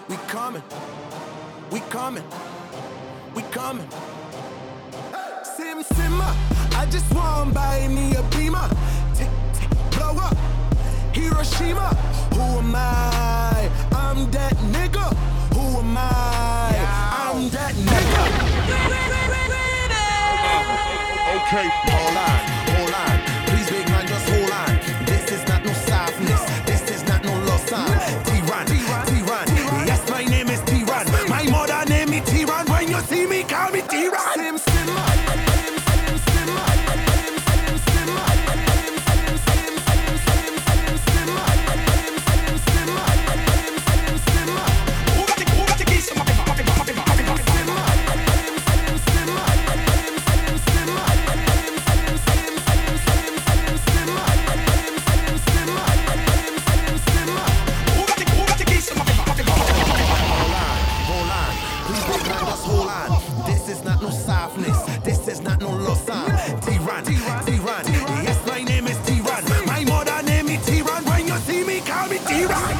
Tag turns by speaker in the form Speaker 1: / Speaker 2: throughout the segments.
Speaker 1: We coming, we coming, we coming. Sim Simmer, I just want buy me a Beamer. Tick tick, blow up, Hiroshima. Who am I? I'm that nigga. Who am I? I'm that nigga. Okay, hold on. Please big man, just hold on. This is not no softness. This is not no lost sign. T-Ran. Yes, my name is T-Ran. My mother name me T-Ran. When you see me, call me T-Ran. Sim Simmer. This is not no lost sign. T-Ran. Yes, my name is T-Ran. My mother name me T-Ran. When you see me, call me T-Ran.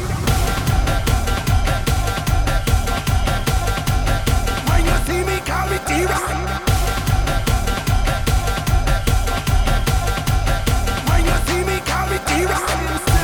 Speaker 1: When you see me, call me T-Ran. When you see me, call me T-Ran.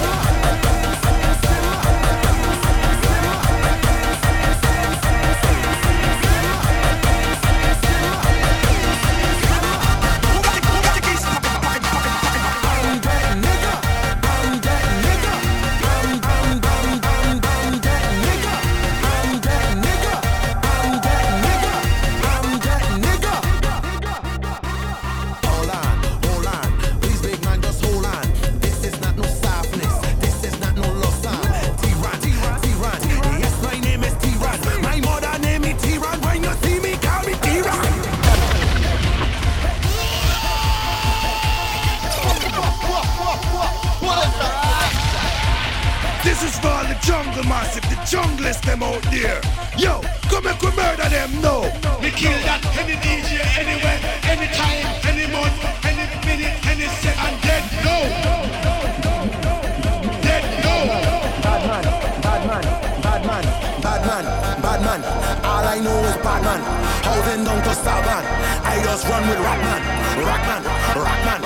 Speaker 2: This is for all the jungle massive, the junglers them out there. Yo, come and murder them, no.
Speaker 3: We kill that any DJ, anywhere, anytime, any month, any minute, any second. Dead no.
Speaker 1: Bad man. All I know is bad man. Holding down to Starman. I just run with Rockman.